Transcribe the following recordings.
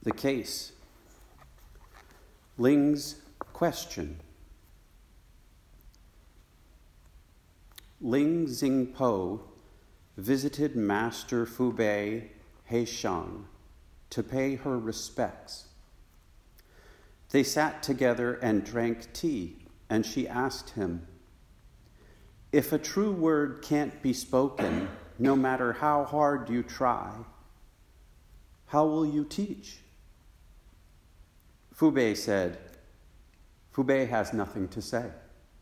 The case. Ling's question. Ling Xingpo visited Master Fubei Heishang to pay her respects. They sat together and drank tea, and she asked him, "If a true word can't be spoken, no matter how hard you try, how will you teach?" Fubei said, "Fubei has nothing to say."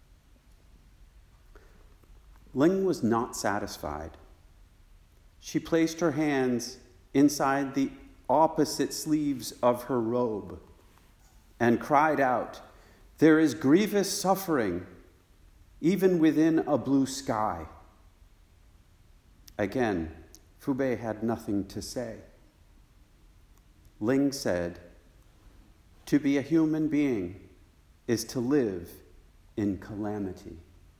Ling was not satisfied. She placed her hands inside the opposite sleeves of her robe and cried out, "There is grievous suffering, even within a blue sky." Again, Fubei had nothing to say. Ling said, "To be a human being is to live in calamity."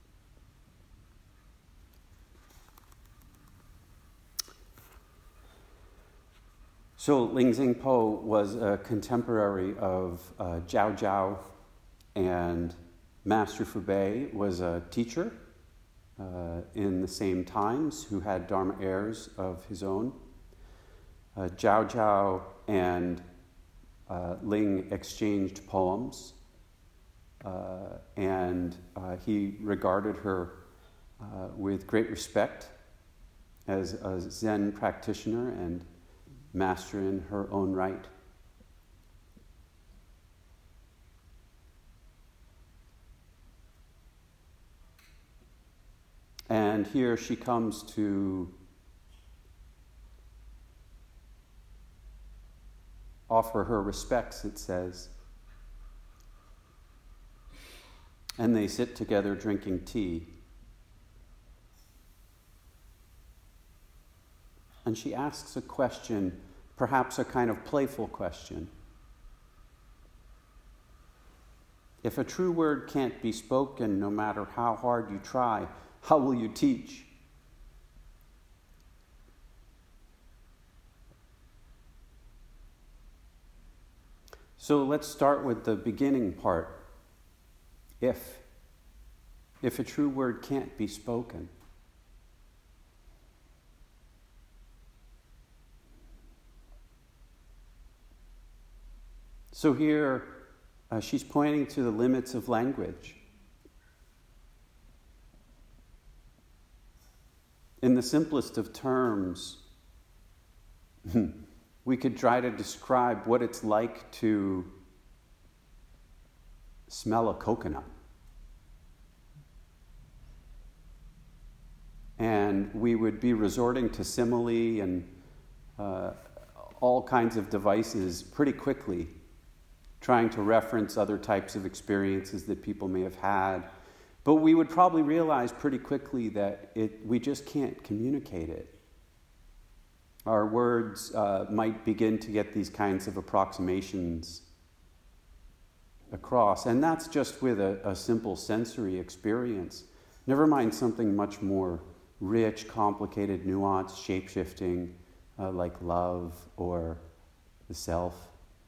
So Ling Xingpo was a contemporary of Zhao Zhao, and Master Fubei was a teacher in the same times who had Dharma heirs of his own. Zhao Zhao and Ling exchanged poems, and he regarded her with great respect as a Zen practitioner and master in her own right. And here she comes to offer her respects, it says. And they sit together drinking tea. And she asks a question, perhaps a kind of playful question. If a true word can't be spoken, no matter how hard you try, how will you teach? So let's start with the beginning part. If a true word can't be spoken. So here, she's pointing to the limits of language. In the simplest of terms, we could try to describe what it's like to smell a coconut. And we would be resorting to simile and all kinds of devices pretty quickly, trying to reference other types of experiences that people may have had. But we would probably realize pretty quickly that we just can't communicate it. Our words might begin to get these kinds of approximations across. And that's just with a simple sensory experience. Never mind something much more rich, complicated, nuanced, shape-shifting, like love or the self.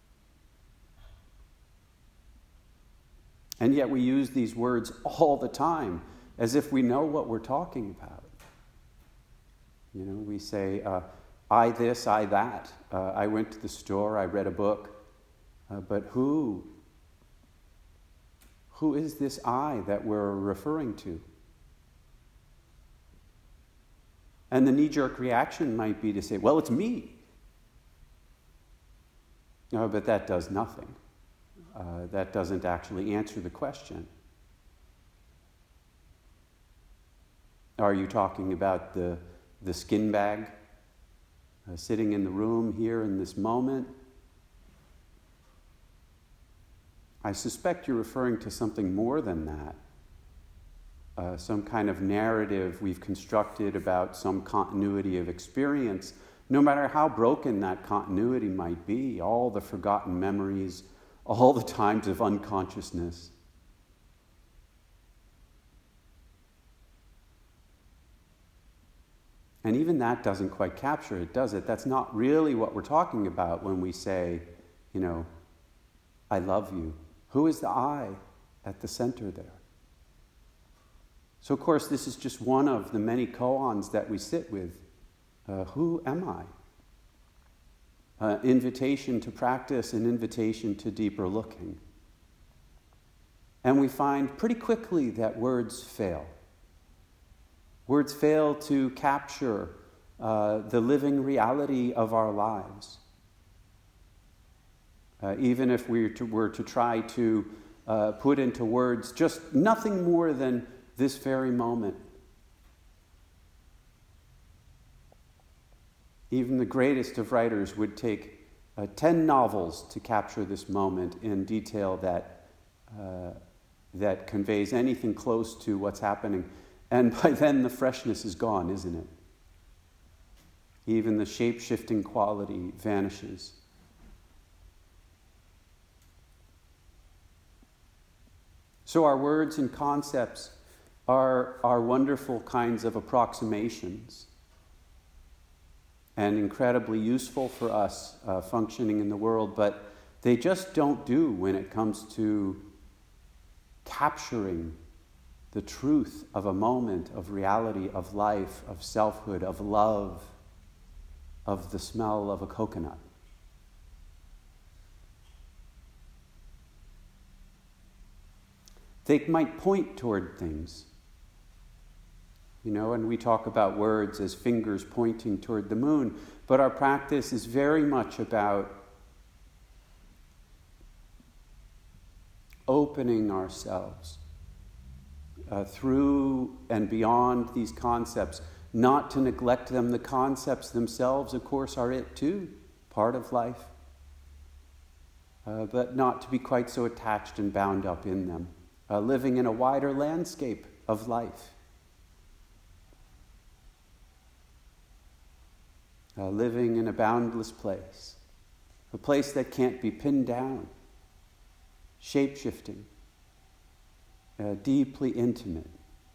And yet we use these words all the time as if we know what we're talking about. You know, we say, I this, I that. I went to the store, I read a book. But who is this I that we're referring to? And the knee-jerk reaction might be to say, well, it's me. No, but that does nothing. That doesn't actually answer the question. Are you talking about the skin bag sitting in the room here in this moment? I suspect you're referring to something more than that. Some kind of narrative we've constructed about some continuity of experience, no matter how broken that continuity might be, all the forgotten memories, all the times of unconsciousness. And even that doesn't quite capture it, does it? That's not really what we're talking about when we say I love you. Who is the I at the center there? So, of course, this is just one of the many koans that we sit with. Who am I? Invitation to practice, an invitation to deeper looking. And we find pretty quickly that words fail. Words fail to capture the living reality of our lives. Even if we were to try to put into words just nothing more than this very moment. Even the greatest of writers would take 10 novels to capture this moment in detail that conveys anything close to what's happening. And by then the freshness is gone, isn't it? Even the shape-shifting quality vanishes. So our words and concepts are wonderful kinds of approximations and incredibly useful for us functioning in the world, but they just don't do when it comes to capturing the truth of a moment, of reality, of life, of selfhood, of love, of the smell of a coconut. They might point toward things, and we talk about words as fingers pointing toward the moon, but our practice is very much about opening ourselves through and beyond these concepts, not to neglect them. The concepts themselves, of course, are it too, part of life, but not to be quite so attached and bound up in them. Living in a wider landscape of life. Living in a boundless place. A place that can't be pinned down. Shape-shifting. Deeply intimate.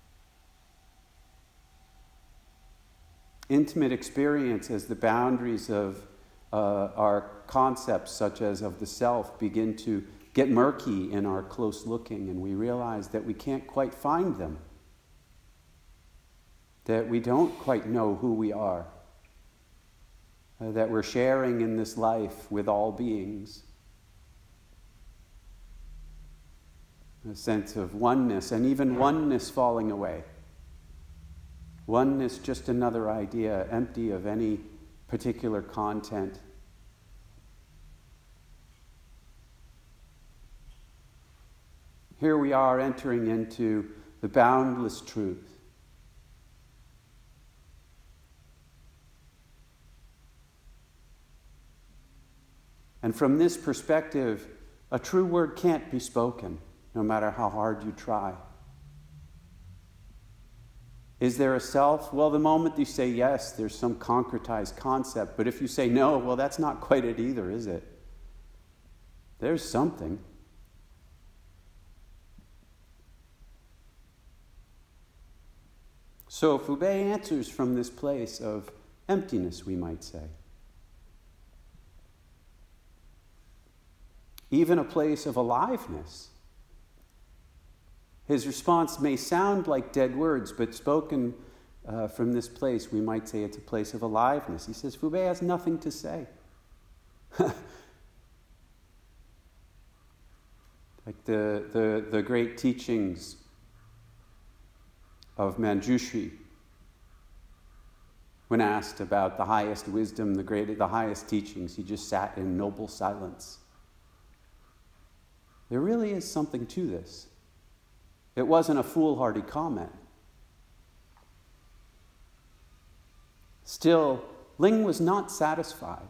Intimate experience as the boundaries of our concepts, such as of the self, begin to get murky in our close looking, and we realize that we can't quite find them, that we don't quite know who we are, that we're sharing in this life with all beings. A sense of oneness, and even oneness falling away. Oneness, just another idea, empty of any particular content. Here we are entering into the boundless truth. And from this perspective, a true word can't be spoken, no matter how hard you try. Is there a self? Well, the moment you say yes, there's some concretized concept. But if you say no, well, that's not quite it either, is it? There's something. So Fubei answers from this place of emptiness, we might say. Even a place of aliveness. His response may sound like dead words, but spoken from this place, we might say it's a place of aliveness. He says, Fubei has nothing to say. Like the great teachings of Manjushri, when asked about the highest wisdom, the highest teachings, he just sat in noble silence. There really is something to this. It wasn't a foolhardy comment. Still, Ling was not satisfied.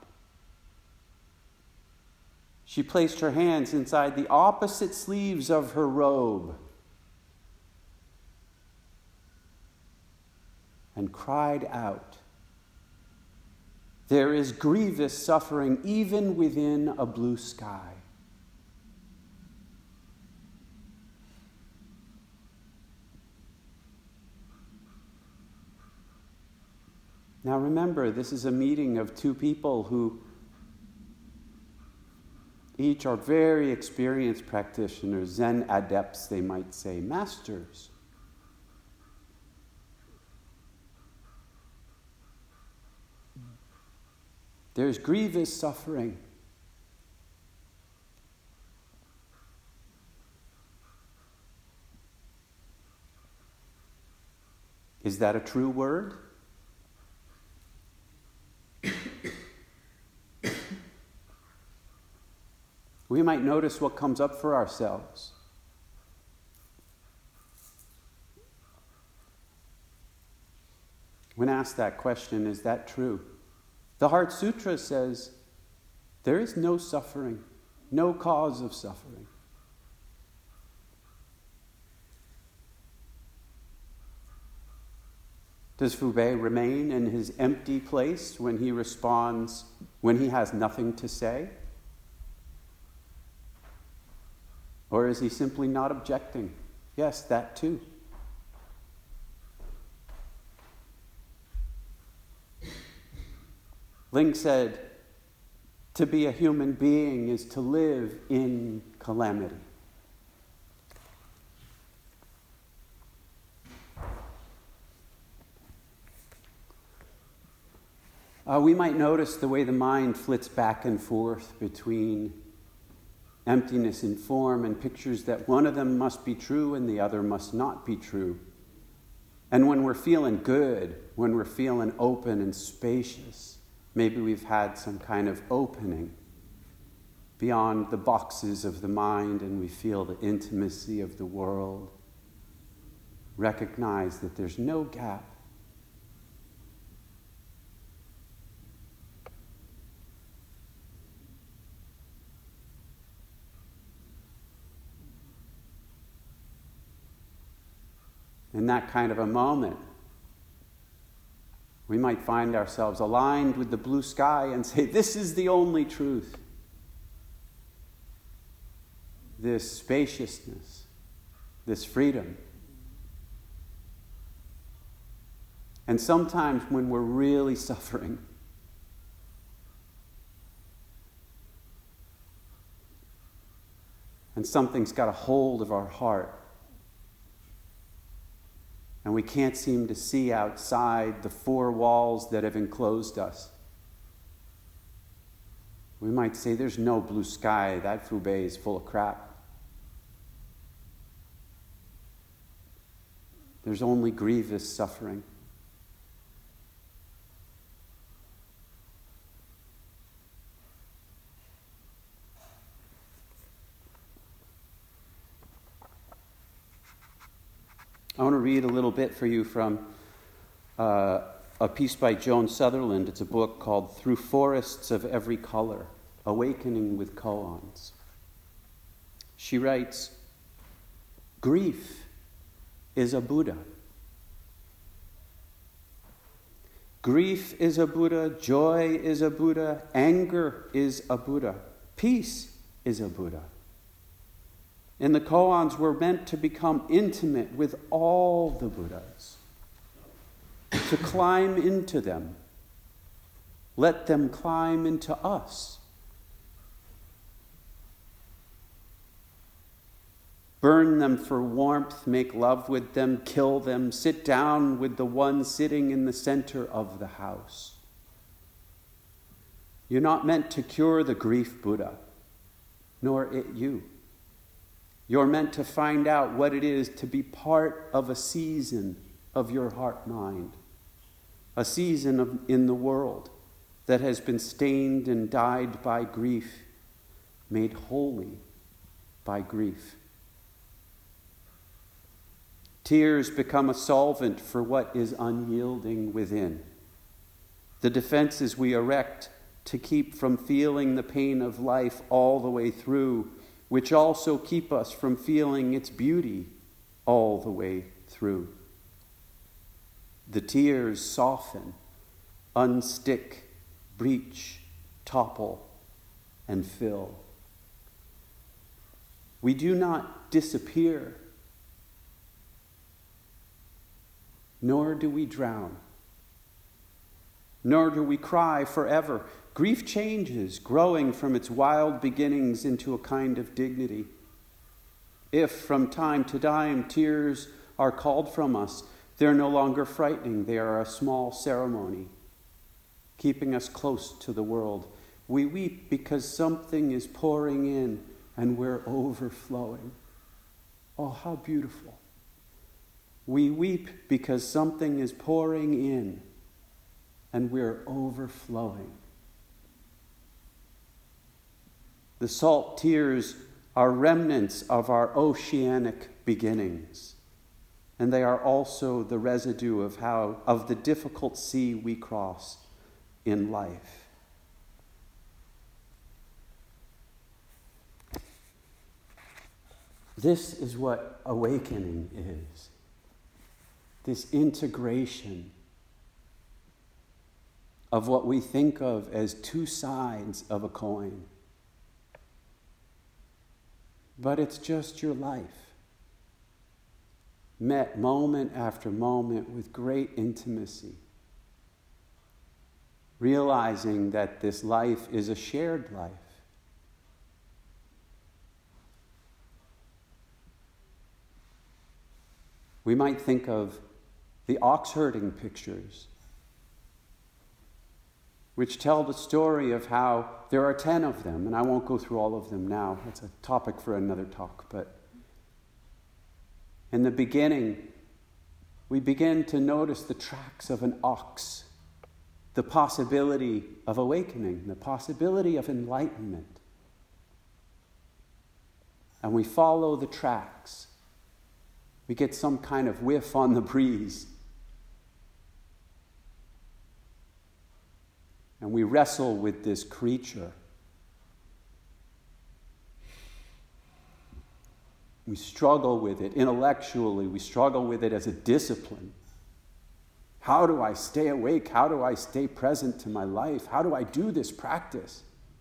She placed her hands inside the opposite sleeves of her robe and cried out, "There is grievous suffering even within a blue sky." Now remember, this is a meeting of two people who Each are very experienced practitioners, Zen adepts, they might say, masters. There's grievous suffering. Is that a true word? We might notice what comes up for ourselves. When asked that question, is that true? The Heart Sutra says there is no suffering, no cause of suffering. Does Fubei remain in his empty place when he responds, when he has nothing to say? Or is he simply not objecting? Yes, that too. Ling said, to be a human being is to live in calamity. We might notice the way the mind flits back and forth between emptiness in form and pictures that one of them must be true and the other must not be true. And when we're feeling good, when we're feeling open and spacious, maybe we've had some kind of opening beyond the boxes of the mind and we feel the intimacy of the world. Recognize that there's no gap. In that kind of a moment, we might find ourselves aligned with the blue sky and say, this is the only truth. This spaciousness, this freedom. And sometimes when we're really suffering, and something's got a hold of our heart, and we can't seem to see outside the four walls that have enclosed us, we might say, there's no blue sky. That Fubei is full of crap. There's only grievous suffering. I want to read a little bit for you from a piece by Joan Sutherland. It's a book called Through Forests of Every Color, Awakening with Koans. She writes, grief is a Buddha. Grief is a Buddha, joy is a Buddha, anger is a Buddha, peace is a Buddha. And the koans were meant to become intimate with all the Buddhas, to climb into them. Let them climb into us. Burn them for warmth, make love with them, kill them, sit down with the one sitting in the center of the house. You're not meant to cure the grief Buddha, nor it you. You're meant to find out what it is to be part of a season of your heart-mind, a season in the world that has been stained and dyed by grief, made holy by grief. Tears become a solvent for what is unyielding within. The defenses we erect to keep from feeling the pain of life all the way through, which also keep us from feeling its beauty all the way through. The tears soften, unstick, breach, topple, and fill. We do not disappear, nor do we drown. nor do we cry forever. Grief changes, growing from its wild beginnings into a kind of dignity. If from time to time tears are called from us, they're no longer frightening. They are a small ceremony, keeping us close to the world. We weep because something is pouring in and we're overflowing. Oh, how beautiful. We weep because something is pouring in and we're overflowing. The salt tears are remnants of our oceanic beginnings, and they are also the residue of the difficult sea we cross in life. This is what awakening is. This integration of what we think of as two sides of a coin. But it's just your life, met moment after moment with great intimacy, realizing that this life is a shared life. We might think of the ox herding pictures, which tell the story of how there are 10 of them, and I won't go through all of them now. It's a topic for another talk. But in the beginning, we begin to notice the tracks of an ox, the possibility of awakening, the possibility of enlightenment. And we follow the tracks. We get some kind of whiff on the breeze. And we wrestle with this creature. We struggle with it intellectually. We struggle with it as a discipline. How do I stay awake? How do I stay present to my life? How do I do this practice?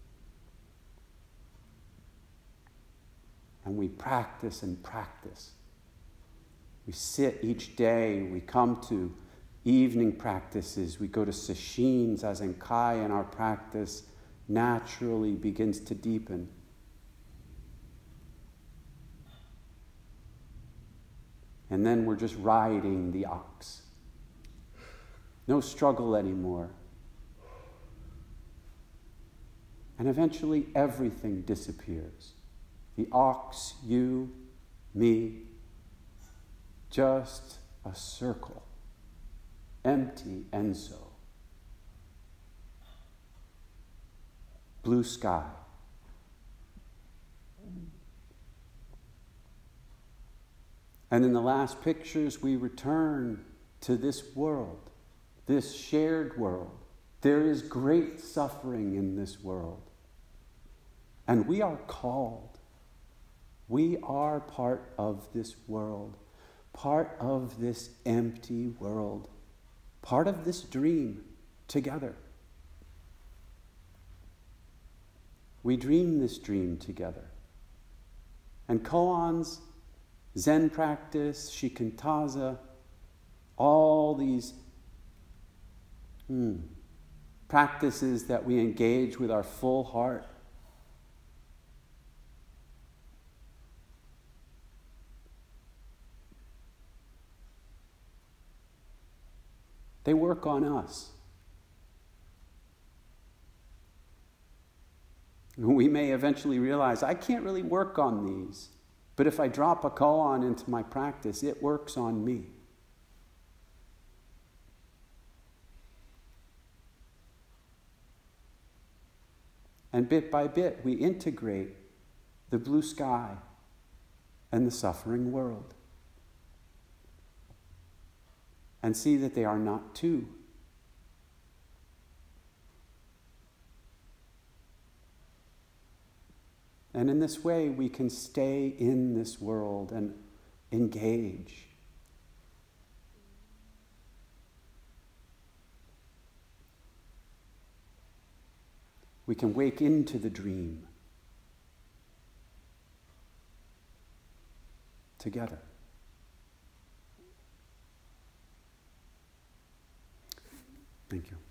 And we practice and practice. We sit each day. We come to evening practices. We go to sesshin, zazen kai, and our practice naturally begins to deepen. And then we're just riding the ox. No struggle anymore. And eventually everything disappears. The ox, you, me, just a circle. Empty Enso. Blue sky. And in the last pictures, we return to this world, this shared world. There is great suffering in this world. And we are called. We are part of this world, part of this empty world. Part of this dream together. We dream this dream together. And koans, Zen practice, shikantaza, all these practices that we engage with our full heart. They work on us. We may eventually realize, I can't really work on these, but if I drop a koan into my practice, it works on me. And bit by bit, we integrate the blue sky and the suffering world. And see that they are not two. And in this way, we can stay in this world and engage. We can wake into the dream together. Thank you.